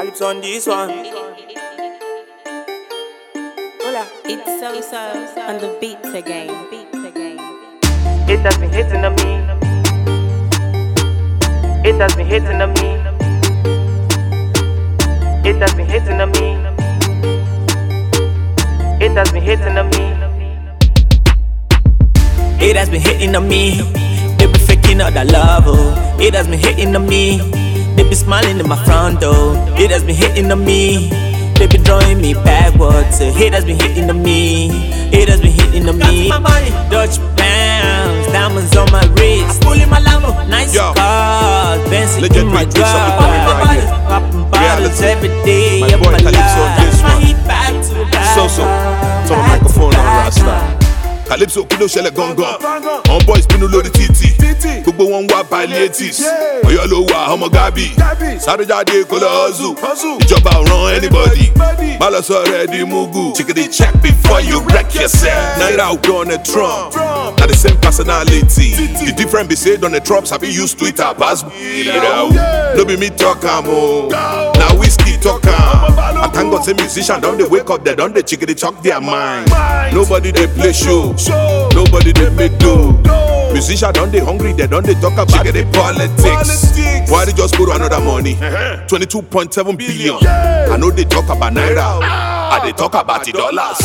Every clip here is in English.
Calypso on this one. Hola. It's so on the beats again. It has been hitting on me. It has been hitting on me. It has been hitting on me. It has been hitting on me. It has been hitting on me. They be faking out that love, oh. It has been hitting on me. They be smiling in my front door. It has been hitting on me. They be drawing me backwards. It has been hitting on me. It has been hitting on me. Dutch pounds, diamonds on my wrist. Pulling my Lambo, nice cars, Benz in my car. Popping bottles every day. My boy Calypso on this one. So, turn the microphone on, Rasta. Calypso kilo ṣẹlẹ̀ gangan. On boys pinnu lórí títì. Gbogbo wọn wá palliatives. Ọ̀yọ́ ló wà ọmọ Gabi. Sáré jáde kó lọ hustle. Ìjọba ò ràn anybody. Má lọ sọ rẹ̀ di mugu. Chickadee check before you wreck yourself. Naira ò on the Trump. Na the same personality. The difference be say Donald Trump sabi use Twitter pass me. No be me talk am o. Na whiskey talk am. I thank God say musician don dey wake up there don dey chickadee talk their mind. Nobody dey play show. Nobody they make do. Musicians don't they hungry, they don't they talk about the politics. Why they just borrow another money? 22.7 billion. I know they talk about naira. And they talk about the dollars.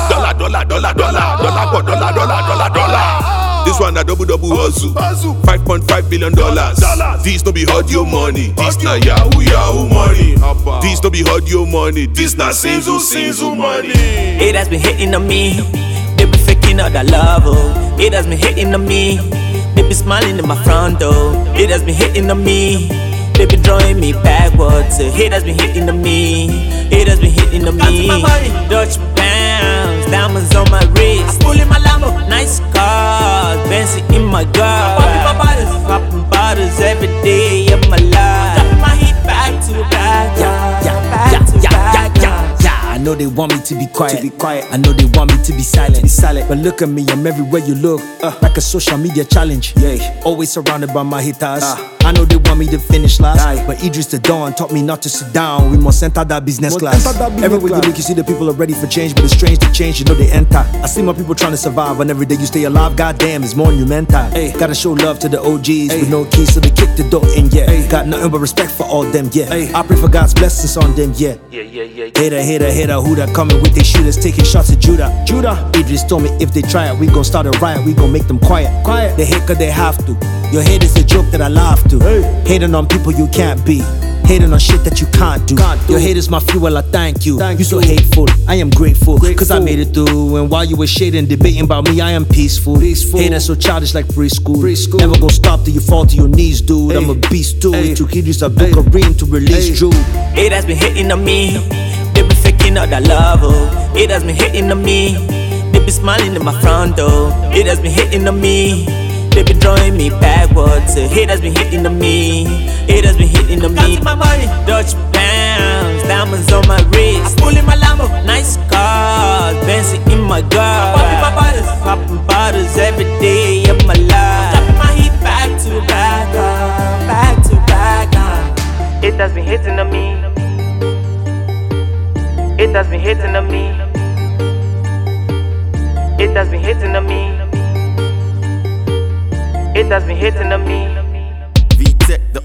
Dollar. This one a double hustle. $5.5 billion. This no be audio money. This na yahoo money. This no be audio money. This na sinzu money. It has been hitting on me. They be faking out that love, oh. It has been hitting on me. They be smiling in my front door. It has been hitting on me. They be drawing me backwards. It has been hitting on me. It has been hitting on me. Dutch pounds, diamonds on my wrist. Pulling my Lambo, nice cars, Benz in my car. Popping bottles every day of my life. Dropping my heat back to back, back to back. I know they want me to be quiet. I know they want me to be silent. But look at me, I'm everywhere you look. Like a social media challenge. Yeah. Always surrounded by my haters. I know they want me to finish last. But Idris the Dawn taught me not to sit down. We must enter that business class. Everywhere you look, you see the people are ready for change. But it's strange to change, you know they enter. I see my people trying to survive, and every day you stay alive. Goddamn, it's monumental. Gotta show love to the OGs with no keys, so they kick the door in. Yeah. Got nothing but respect for all them. Yeah. I pray for God's blessings on them. Yeah. Hater, who that coming with their shooters, taking shots at Judah. Idris told me if they try it, we gon' start a riot, we gon' make them quiet. They hate cause they have to. Your hate is a joke that I laugh to. Hating on people you can't be. Hating on shit that you can't do. Your hate is my fuel, I thank you. You so hateful, I am grateful. Cause I made it through. And while you were shading, debating about me, I am peaceful. Haters so childish like preschool. Never gonna stop till you fall to your knees, dude. I'm a beast too. It took Idris Abdul-Karim to release Drew. It has been hitting on me. They be faking out that love, oh. It has been hitting on me. They be smiling in my front door. It has been hitting on me. They be drawing me backwards. It has been hitting on me. It has been hitting on me. Dutch pounds, diamonds on my wrist. Pulling my Lambo, nice cars, Benz in my car. Popping bottles every day of my life. Dropping my heat back to back, back to back. It has been hitting on me. It has been hitting on me. It has been hitting on me. It has been hitting on me. VTech, the